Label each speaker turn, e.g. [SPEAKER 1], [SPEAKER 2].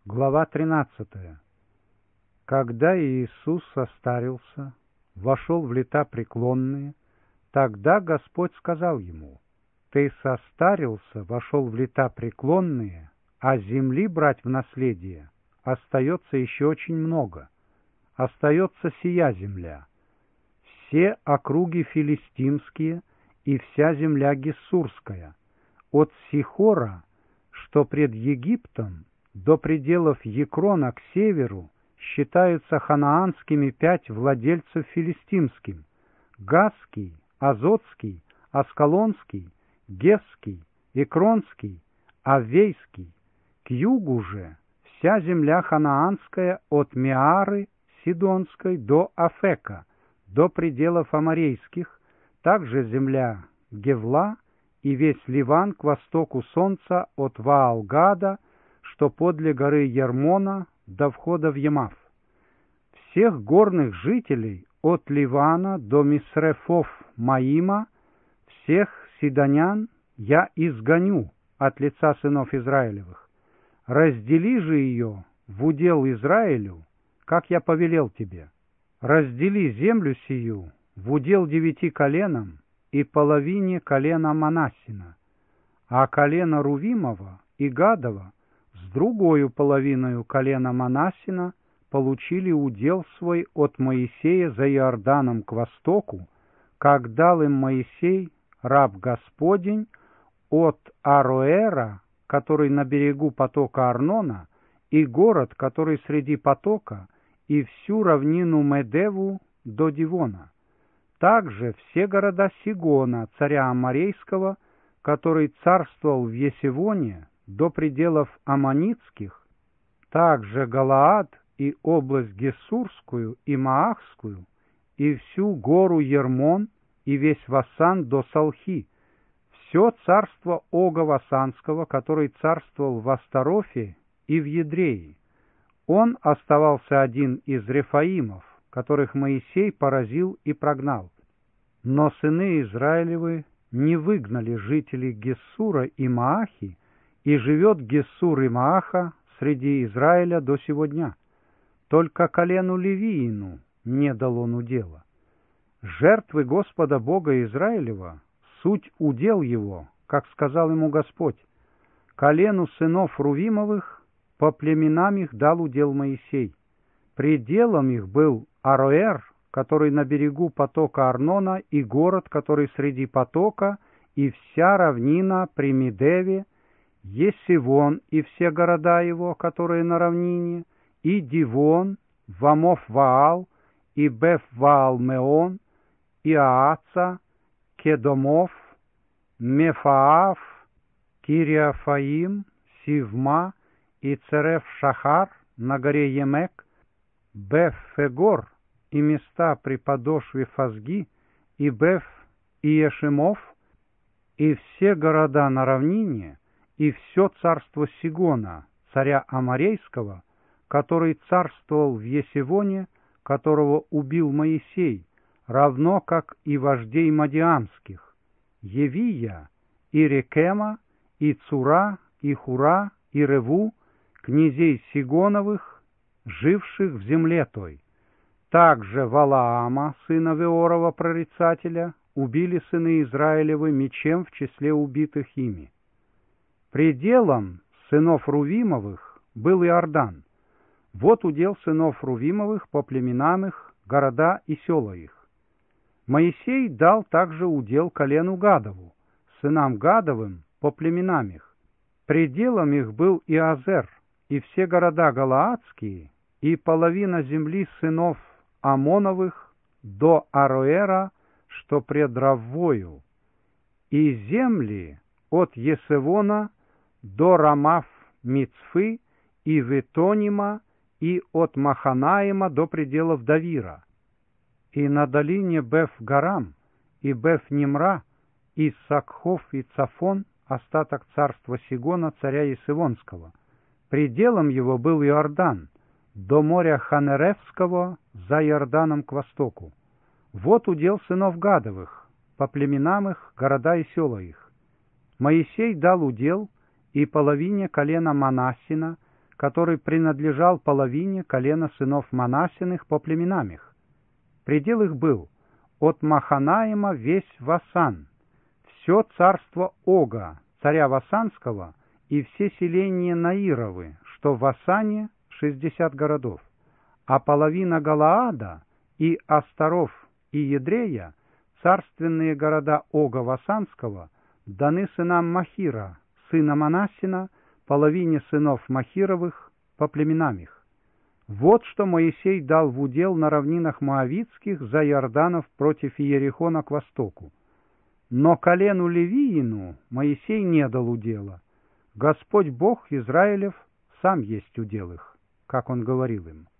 [SPEAKER 1] Глава 13. Когда Иисус состарился, вошел в лета преклонные, тогда Господь сказал ему: «Ты состарился, вошел в лета преклонные, а земли брать в наследие остается еще очень много. Остается сия земля, все округи филистимские и вся земля гессурская, от Сихора, что пред Египтом, до пределов Екрона к северу считаются ханаанскими 5 владельцев филистимским: Газский, Азотский, Аскалонский, Гевский, Экронский, Аввейский. К югу же вся земля ханаанская от Меары Сидонской до Афека, до пределов Аморейских, также земля Гевла и весь Ливан к востоку солнца от Ваалгада, что подле горы Ермона до входа в Емав. Всех горных жителей от Ливана до Мисрефов Маима, всех сидонян я изгоню от лица сынов Израилевых. Раздели же ее в удел Израилю, как я повелел тебе. Раздели землю сию в удел 9 коленам и половине колена Манассина, а колено Рувимова и Гадова с другою половиною колена Манассина получили удел свой от Моисея за Иорданом к востоку, как дал им Моисей, раб Господень, от Ароэра, который на берегу потока Арнона, и город, который среди потока, и всю равнину Медеву до Дивона. Также все города Сигона, царя Аморейского, который царствовал в Есевоне, до пределов Аммонитских, также Галаад и область Гессурскую и Маахскую, и всю гору Ермон, и весь Васан до Салхи, все царство Ога Васанского, который царствовал в Астарофе и в Едрее. Он оставался один из Рефаимов, которых Моисей поразил и прогнал. Но сыны Израилевы не выгнали жителей Гессура и Маахи, и живет Гессур и Мааха среди Израиля до сего дня. Только колену Левиину не дал он удела. Жертвы Господа Бога Израилева суть удел его, как сказал ему Господь. Колену сынов Рувимовых по племенам их дал удел Моисей. Пределом их был Ароэр, который на берегу потока Арнона, и город, который среди потока, и вся равнина при Медеве, Есивон и все города его, которые на равнине, и Дивон, Вамов-Ваал, и Беф-Ваал-Меон, и Ааца, Кедомов, Мефаав, Кириафаим, Сивма и Цереф-Шахар на горе Емек, Беф-Фегор и места при подошве Фазги, и Беф-Иешимов, и все города на равнине, и все царство Сигона, царя Аморейского, который царствовал в Есевоне, которого убил Моисей, равно как и вождей Мадиамских, Евия, и Рекема, и Цура, и Хура, и Реву, князей Сигоновых, живших в земле той. Также Валаама, сына Веорова, прорицателя, убили сыны Израилевы мечем в числе убитых ими. Пределом сынов Рувимовых был Иордан. Вот удел сынов Рувимовых по племенам их, города и села их. Моисей дал также удел колену Гадову, сынам Гадовым по племенам их. Пределом их был Иазер, и все города галаадские, и половина земли сынов Амоновых до Ароэра, что пред Раввою, и земли от Есевона до Рамав-Мицфы и Ветонима, и от Маханаима до пределов Давира, и на долине Беф-Гарам, и Беф-Нимра, и Сакхов, и Цафон, остаток царства Сигона, царя Есевонского. Пределом его был Иордан, до моря Ханеревского, за Иорданом к востоку. Вот удел сынов Гадовых, по племенам их, города и села их. Моисей дал удел и половине колена Манассина, который принадлежал половине колена сынов Манассиных по племенам их. Предел их был от Маханаима весь Васан, все царство Ога, царя Васанского, и все селения Наировы, что в Васане 60 городов, а половина Галаада и Астаров и Едрея, царственные города Ога Васанского, даны сынам Махира, сына Манассина, половине сынов Махировых по племенам их. Вот что Моисей дал в удел на равнинах Моавитских за Иорданов против Иерихона к востоку. Но колену Левиину Моисей не дал удела. Господь Бог Израилев сам есть удел их, как он говорил им.